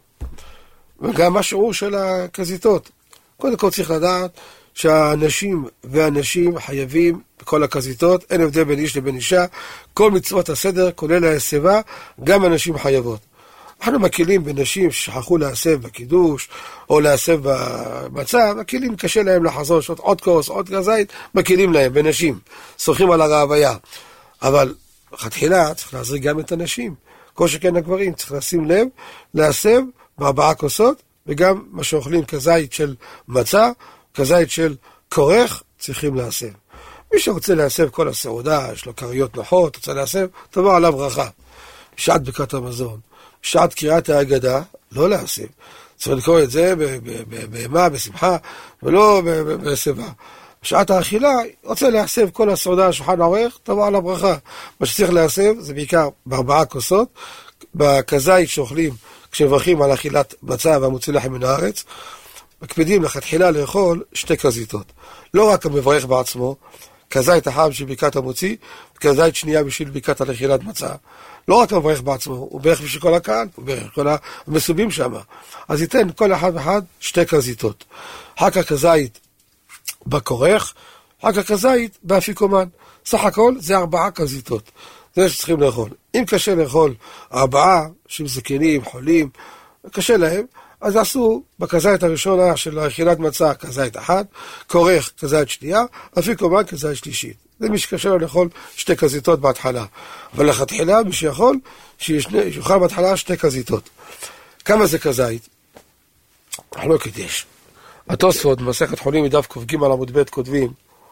וגם מה שיעור של הכזיתות. קודם כל צריך לדעת שהאנשים והנשים חייבים בכל הכזיתות, אין הבדל בין איש לבין אישה, כל מצוות הסדר, כולל ההסבה, גם אנשים חייבות. אנחנו מקילים בנשים ששכחו להסב בקידוש, או להסב במצה, מקילים קשה להם לחזור, שעות עוד כוס, עוד כזית, מקילים להם בנשים, סוחים על הרעביה. אבל תחילה צריך להזריק גם את הנשים, כל שכן הגברים, צריך לשים לב, להסב בארבעה כוסות, וגם מה שאוכלים כזית של מצה, כזית של כורך, צריכים להסב. מי שרוצה להסב כל הסעודה, יש לו קריות נוחות, רוצה להסב, תבוא עליו ברכה. בשעת ברכת המזון, בשעת קריאת ההגדה, לא להסב. צריך לקרוא את זה בהמה, בשמחה, ולא בהסבה. בשעת האכילה, רוצה להסב כל הסעודה, שולחן ערוך, תבוא עליו ברכה. מה שצריך להסב, זה בעיקר בארבעה כוסות, בכזית שאוכלים, כשמברכים על אכילת מצה והמוציא לחם מן הארץ, מקפידים לכתחילה לאכול שתי כזיתות. לא רק המברך בעצמו, כזית אחת בשביל ברכת המוציא, וכזית שנייה בשביל ברכת על אכילת מצה. לא רק המברך בעצמו, הוא ברך בשביל כל הקהל, הוא ברך כל המסובים שם. אז ייתן כל אחד ואחד שתי כזיתות. אחר כך כזית בכורך, אחר כך כזית באפיקומן. סך הכל זה ארבעה כזיתות. זה שצריכים לאכול. אם קשה לאכול ארבעה, שהם זקנים, חולים, קשה להם, אז עשו בכזית הראשונה של אכילת מצה כזית אחת, כורך כזית שנייה, אפיקומן כזית שלישית. זה מי שקשה לו לאכול שתי כזיתות בהתחלה. אבל לכתחילה מי שיכול, שיוכל בהתחלה שתי כזיתות. כמה זה כזית? לא קדיש. התוספות במסכת חולים מדף ק"ג על עמוד ב' כותבים,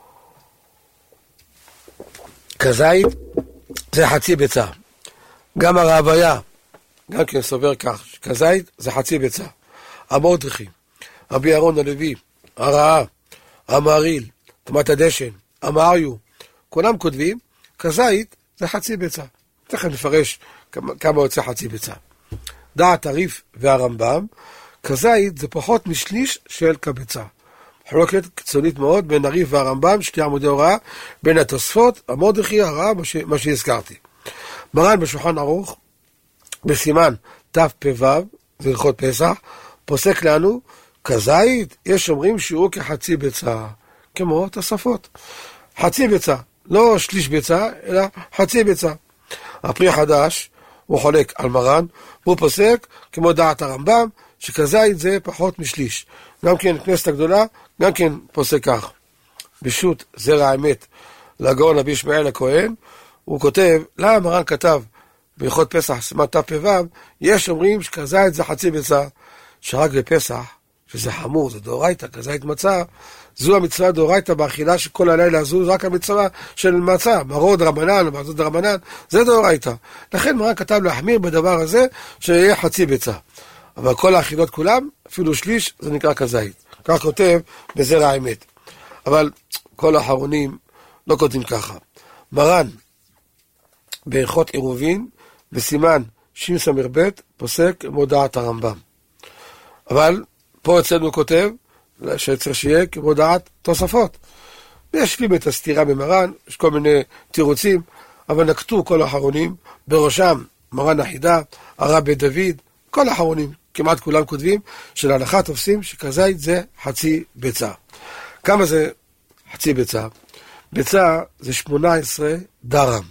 כזית זה חצי ביצה. גם הרעביה, גם כן סובר כך, כזית זה חצי ביצה. המרדכי, רבי אהרון הלוי, הרעה, המהריל, תמת הדשן, המאריו, כולם כותבים, כזית זה חצי ביצה. תכף נפרש כמה, כמה יוצא חצי ביצה. דעת הריף והרמב"ם, כזית זה פחות משליש של כביצה. חלוקת קיצונית מאוד בין הריף והרמב"ם, שתי עמודי הוראה, בין התוספות, המרדכי, הרעה, מה, ש... מה שהזכרתי. מרן בשולחן ערוך, בסימן תפ"ו, זה הלכות פסח, פוסק לנו, כזית, יש אומרים שהוא כחצי ביצה, כמו תוספות. חצי ביצה, לא שליש ביצה, אלא חצי ביצה. הפרי החדש, הוא חולק על מרן, והוא פוסק, כמו דעת הרמב"ם, שכזית זה פחות משליש. גם כן, כנסת הגדולה, גם כן פוסק כך. בשו"ת זרע האמת, לגאון רבי ישמעאל הכהן, הוא כותב, למה מרן כתב, בהלכות פסח, סימן תפ"ו, יש אומרים שכזית זה חצי ביצה, שרק בפסח, שזה חמור, זה דאורייתא, כזית מצה, זו המצווה דאורייתא באכילה שכל הלילה זו רק המצווה של מצה, מרור דרבנן, מרור דרבנן, זה דאורייתא. לכן מרן כתב להחמיר בדבר הזה שיהיה חצי ביצה. אבל כל האכילות כולם, אפילו שליש, זה נקרא כזית. כך כותב בזרע האמת. אבל כל האחרונים לא כותבים ככה. מרן בהלכות עירובין בסימן שס"ב פוסק מודעת הרמב"ם. אבל פה אצלנו כותב שצריך שיהיה כמודעת תוספות. וישלים את הסתירה במרן, יש כל מיני תירוצים, אבל נקטו כל האחרונים, בראשם מרן החידה, הרבי דוד, כל האחרונים, כמעט כולם כותבים, שלהלכה תופסים שכזית זה חצי ביצה. כמה זה חצי ביצה? ביצה זה שמונה עשרה דרם.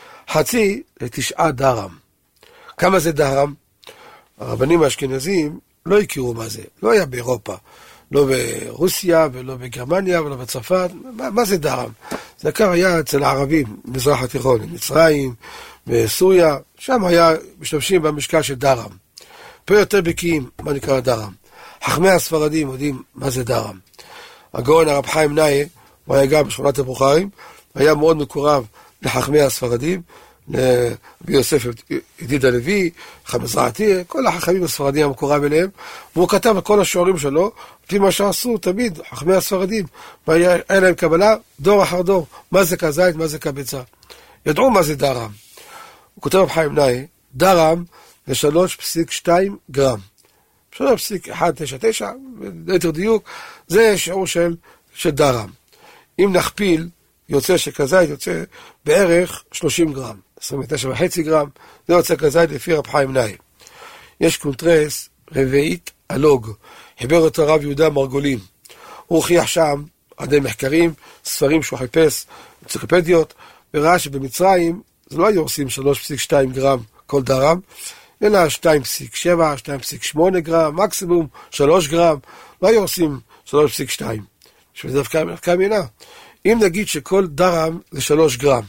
חצי זה תשעה דרם. כמה זה דרם? הרבנים האשכנזים לא הכירו מה זה, לא היה באירופה, לא ברוסיה ולא בגרמניה ולא בצרפת. מה, מה זה דרם? זה עיקר היה אצל הערבים, מזרח התיכון, מצרים, בסוריה, שם היה משתמשים במשקל של דרם. פה יותר בקיאים, מה נקרא דרם. חכמי הספרדים יודעים מה זה דרם. הגאון הרב חיים נאי, הוא היה גם בשכונת הבוכרים, היה מאוד מקורב לחכמי הספרדים, לרבי יוסף ידיד הלוי, חמזרעתי, כל החכמים הספרדים המקורב אליהם, והוא כתב על כל השיעורים שלו, לפי מה שעשו תמיד, חכמי הספרדים, והיה להם קבלה דור אחר דור, מה זה כזית, מה זה כביצה. ידעו מה זה דרם. הוא כותב רב חיים נאי, דרם זה שלוש נקודה שתיים גרם. שלוש נקודה אחת תשע תשע, ליתר דיוק, זה שיעור של, של דרם. אם נכפיל, יוצא שכזית יוצא בערך שלושים גרם, עשרים ותשע וחצי גרם, זה יוצא כזית לפי רב חיים נאי. יש קונטרס רביעית אלוג, חיבר אותו רב יהודה מרגולים. הוא הוכיח שם, עדי מחקרים, ספרים שהוא חיפש, אנציקלופדיות, וראה שבמצרים זה לא היו עושים שלוש נקודה שתיים גרם כל דרם, אלא שתיים נקודה שבע, שתיים נקודה שמונה גרם, מקסימום שלוש גרם, לא היו עושים שלוש נקודה שתיים. שזה דווקא מחקר מינה. אם נגיד שכל דרם זה שלוש גרם,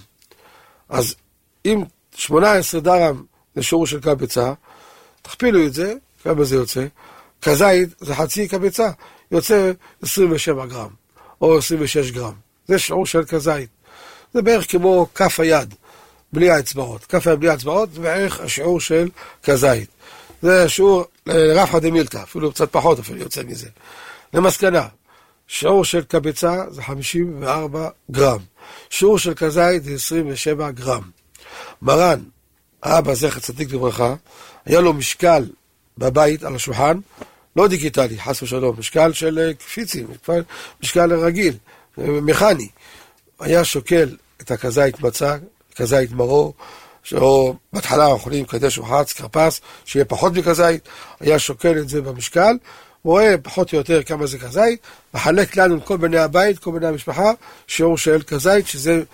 אז אם שמונה עשרה דרם זה שיעור של כביצה, תכפילו את זה, כמה זה יוצא? כזית זה חצי כביצה, יוצא עשרים ושבע גרם, או עשרים ושש גרם. זה שיעור של כזית. זה בערך כמו כף היד, בלי האצבעות. כף היד בלי האצבעות זה בערך השיעור של כזית. זה שיעור רפא דמילתא, אפילו קצת פחות אפילו יוצא מזה. למסקנה, שיעור של כביצה זה חמישים וארבע גרם. שיעור של כזית זה עשרים ושבע גרם. מרן, האבא זכר צדיק לברכה, היה לו משקל בבית על השולחן, לא דיגיטלי, חס ושלום, משקל של קפיצים, משקל רגיל, מכני. היה שוקל את הכזית מצה, כזית מרור, או בהתחלה אוכלים קדש וחץ, קרפס, שיהיה פחות מכזית, היה שוקל את זה במשקל, הוא רואה פחות או יותר כמה זה כזית, מחלק לנו כל בני הבית, כל בני המשפחה, שיעור של כזית, שזה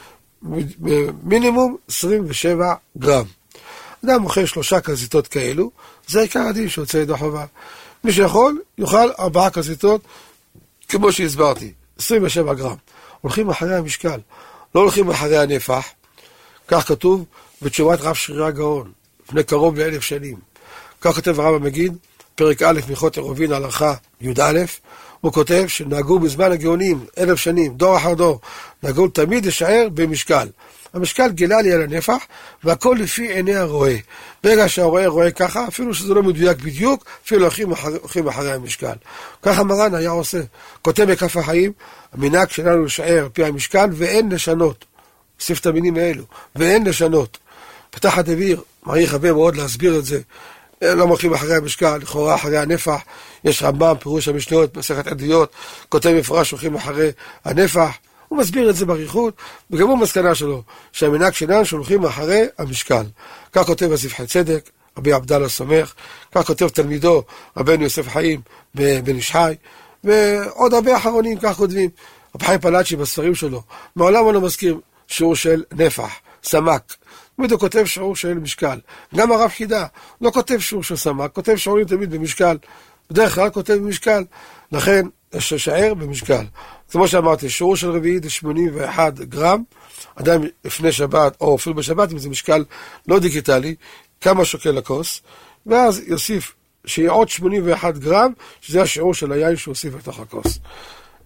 מינימום עשרים ושבע גרם. אדם מוכר שלושה כזיתות כאלו, זה עיקר הדין שיוצא ידו חובה. מי שיכול, יאכל ארבעה כזיתות, כמו שהסברתי, עשרים ושבע גרם. הולכים אחרי המשקל, לא הולכים אחרי הנפח, כך כתוב בתשובת רב שרירי הגאון, לפני קרוב לאלף שנים. כך כותב הרב המגיד, פרק א' מלכות עירובין הלכה י"א, הוא כותב שנהגו בזמן הגאונים, אלף שנים, דור אחר דור, נהגו תמיד לשער במשקל. המשקל גילה לי על הנפח, והכל לפי עיני הרואה. ברגע שהרואה רואה ככה, אפילו שזה לא מדויק בדיוק, אפילו הולכים אחרי, אחרי המשקל. ככה מרן היה עושה. כותב בכף החיים, המנהג שלנו לשער על פי המשקל, ואין לשנות. הוסיף את המינים האלו, ואין לשנות. פתח הדביר, מעריך הרבה מאוד להסביר את זה. לא מולכים אחרי המשקל, לכאורה אחרי הנפח, יש רמב"ם, פירוש המשניות, מסכת עדויות, כותב מפורש הולכים אחרי הנפח, הוא מסביר את זה באריכות, וגם הוא מסקנה שלו, שהמנהג שלנו שהולכים אחרי המשקל. כך כותב הספחי צדק, רבי עבדאללה סומך, כך כותב תלמידו, רבנו יוסף חיים בן איש חי, ועוד הרבה אחרונים כך כותבים. רבי חיים פלאצ'י בספרים שלו, מעולם הוא לא מזכיר שיעור של נפח, סמק, תמיד הוא כותב שיעור של משקל. גם הרב חידה לא כותב שיעור של סמק, כותב שיעורים תמיד במשקל. בדרך כלל כותב במשקל. לכן, יש לשער במשקל. כמו שאמרתי, שיעור של רביעית זה שמונים ואחד גרם. אדם לפני שבת, או אפילו בשבת, אם זה משקל לא דיגיטלי, כמה שוקל לכוס, ואז יוסיף שיהיה עוד שמונים ואחד גרם, שזה השיעור של היין שהוסיף לתוך הכוס.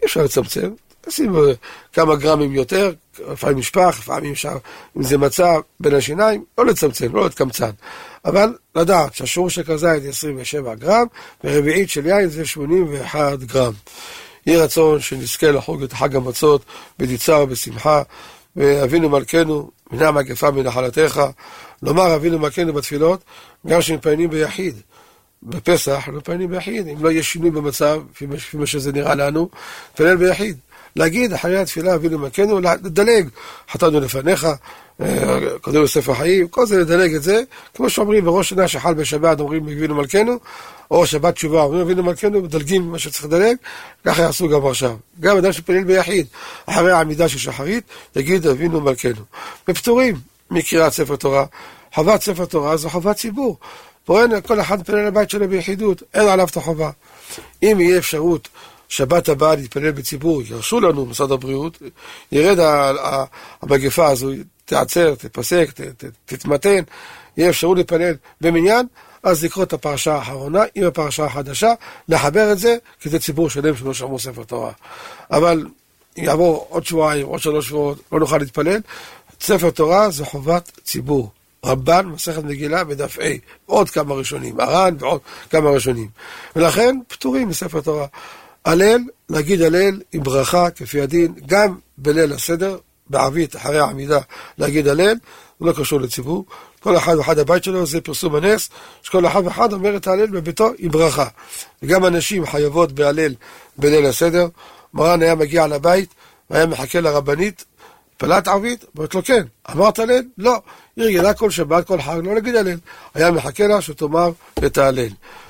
אפשר לצמצם, נשים כמה גרמים יותר, לפעמים משפח, לפעמים אפשר, אם זה מצע בין השיניים, לא לצמצם, לא להתקמצן. אבל לדעת שהשיעור של כזית זה עשרים ושבע גרם, ורביעית של יין זה שמונים ואחד גרם. יהי רצון שנזכה לחוג את חג המצות, בדיצה ובשמחה, ואבינו מלכנו, מנע מגפה מנחלתך, לומר אבינו מלכנו בתפילות, גם שמפיינים ביחיד. בפסח, מפיינים ביחיד, אם לא יהיה שינוי במצב, לפי מה שזה נראה לנו, תפלל ביחיד. להגיד אחרי התפילה אבינו מלכנו, לדלג, חטאנו לפניך, קודם לספר החיים, כל זה לדלג את זה, כמו שאומרים בראש שנה שחל בשבת, אומרים אבינו מלכנו, או שבת תשובה, אומרים אבינו מלכנו, מדלגים מה שצריך לדלג, ככה יעשו גם עכשיו. גם אדם שפלל ביחיד, אחרי העמידה של שחרית, יגיד אבינו מלכנו. בפטורים מקריאת ספר תורה, חובת ספר תורה זו חובת ציבור. פה אין כל אחד פלל לבית שלו ביחידות, אין עליו את החובה. אם יהיה אפשרות שבת הבאה להתפלל בציבור, ירשו לנו משרד הבריאות, ירד המגפה הזו, תעצר, תפסק, תתמתן, יהיה אפשרות להתפלל במניין, אז לקרוא את הפרשה האחרונה עם הפרשה החדשה, לחבר את זה כדי ציבור שלם שלא שמעו ספר תורה. אבל יעבור עוד שבועיים, עוד שלוש שבועות, לא נוכל להתפלל. ספר תורה זה חובת ציבור. רמב"ן, מסכת מגילה בדף A, עוד כמה ראשונים, הר"ן ועוד כמה ראשונים. ולכן פטורים מספר תורה. הלל, להגיד הלל עם ברכה כפי הדין, גם בליל הסדר, בערבית, אחרי העמידה, להגיד הלל, זה לא קשור לציבור. כל אחד ואחד הבית שלו, זה פרסום הנס, שכל אחד ואחד אומר את ההלל בביתו עם ברכה. וגם אנשים חייבות בהלל בליל הסדר. מרן היה מגיע לבית, והיה מחכה לרבנית, פלט ערבית, אומרת לו כן, אמרת הלל? לא, היא רגילה כל שבת, כל חג, לא להגיד הלל. היה מחכה לה שתאמר את ההלל.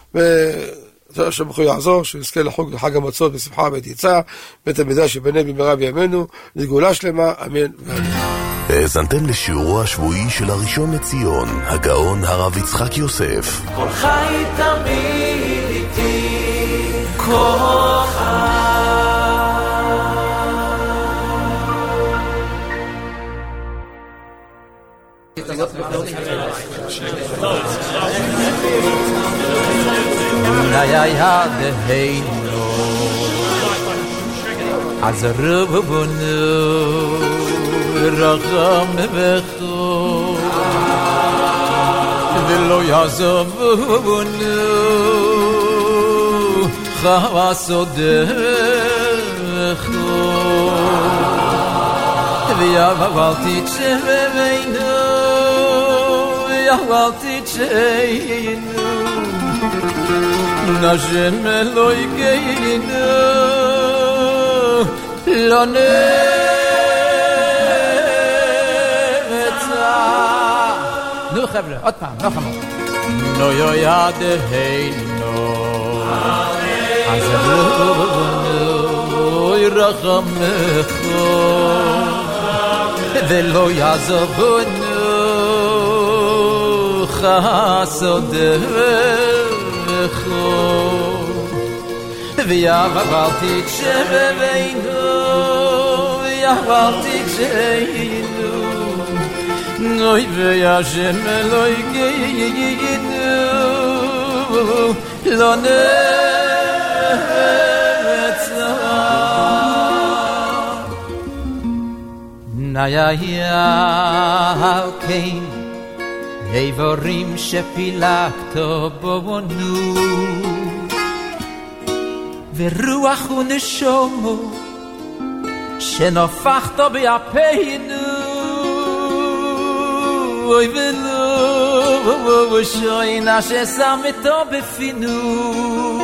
ושבחו יעזור, שנזכה לחוג לחג המצות בשמחה ובדיצה, בית המידה שבנה במהרה בימינו, לגאולה שלמה, אמן ואמן. האזנתם לשיעורו השבועי של הראשון לציון, הגאון הרב יצחק יוסף. כל חי תמיד איתי, כל חי. Ja ja de heino az rubunu ragam bekhu velo yazavunu khawasodekhu via valti cheveinu ya valti cheinu Nashem Eloi Geinu Lo Nevetza Nu חבר'ה, עוד פעם, לא חמור No Yoyadeinu Azarubunu Yirachamechu Velo Yazavunu Chasodehu ויעברתי כשבבינו ויעברתי כשהיינו נוי וישם אלוהי גיינו לא נרצה נהיה על כן איבורים שפילקתו בונו ורוח ונשומו שנופחתו ביפינו אוי ולא ושוינה ששמתו בפינו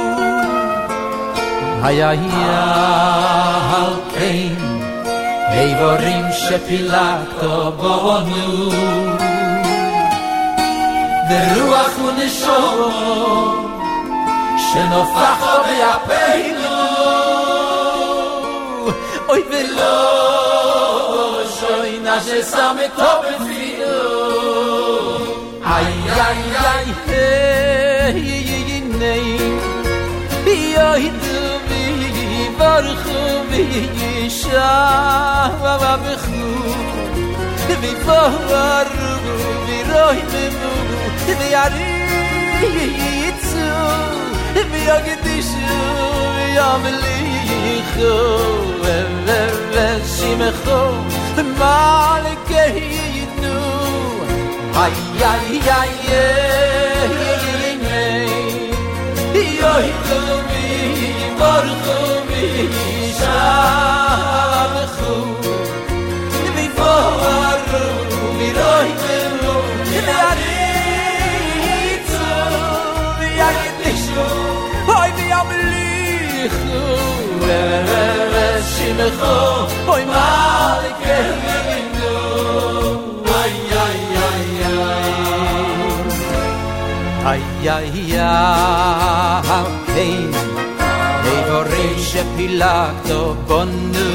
היה על כן איבורים שפילקתו בונו ורוח ונשומו שנופחו ביפינו אוי ולא שוינה ששמתו בפינו איי איי איי הנה יהידו ויברכו וישעו ובכו ויפארו וירוימו ויריצו ויקדישו וימליכו ושמחו מלכנו איי איי איי יוידו ויברכו וישבחו ויפארו וירוימו ויריצו ויקדישו אוי וימליכו ושמחו אוי מלכנו איי איי איי איי איי איי דברי שפילגתו בנו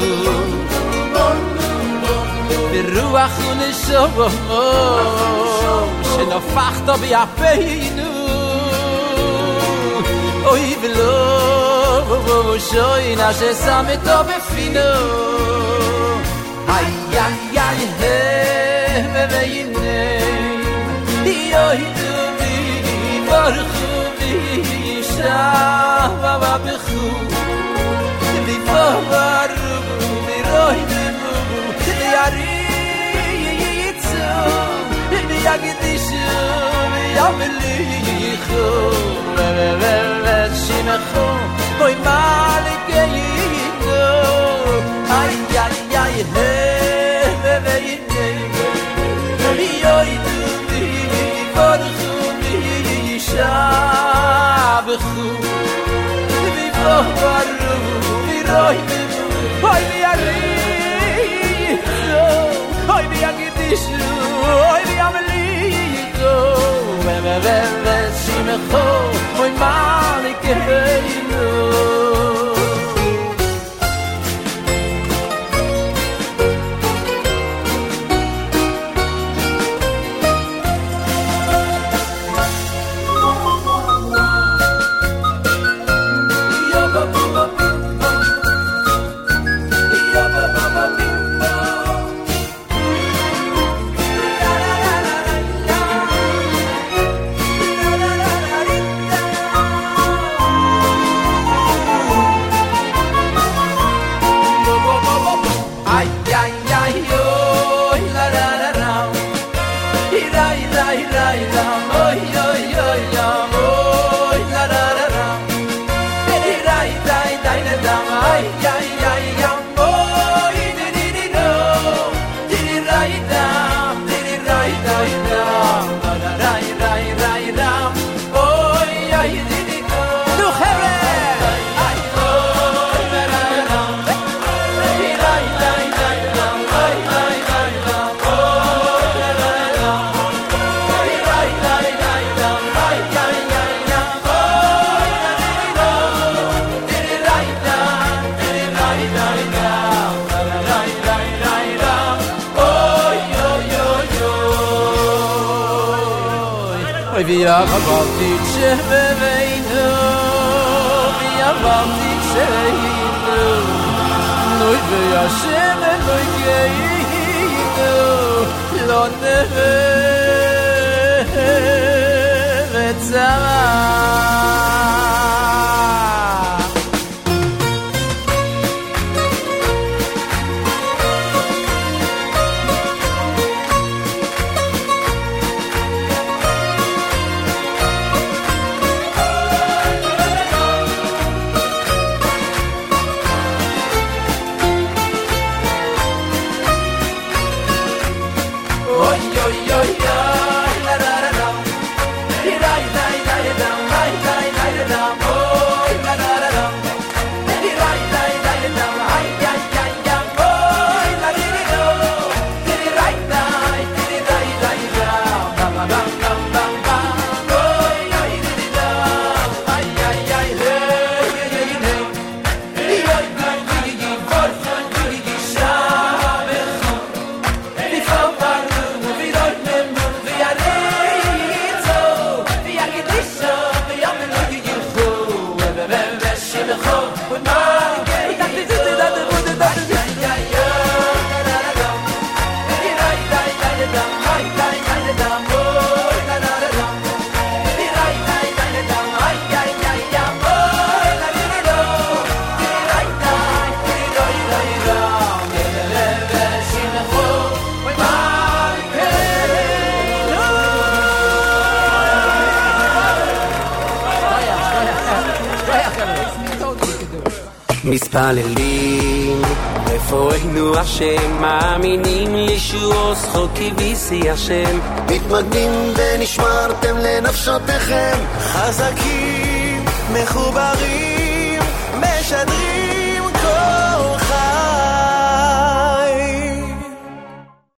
ברוח ונשמה שנפחת ביפינו אוי ולא שוינה ששם אותו בפינו איי איי איי ובינם יוידו ויברכו וישבחו ויפארו וירוימו ויריצו ויקדישו וימליכו ושמחו אוי מלכנו איי איי איי ויוידו ויברכו וישבחו ויפארו וירוימו אוי ויריצו אוי ויקדישו אוי וימליכו ושמחו אוי מלכנו ויעברתי שבבינו ויעברתי שהיינו נוי וישם אלוהי גאינו לא נבא וצרה Yo yo yo la la la la, di da da da da. מתפללים רפואנו השם, מאמינים לישועו זכוקי ויסי השם, מתמגנים ונשמרתם לנפשותיכם, חזקים מחוברים משדרים כל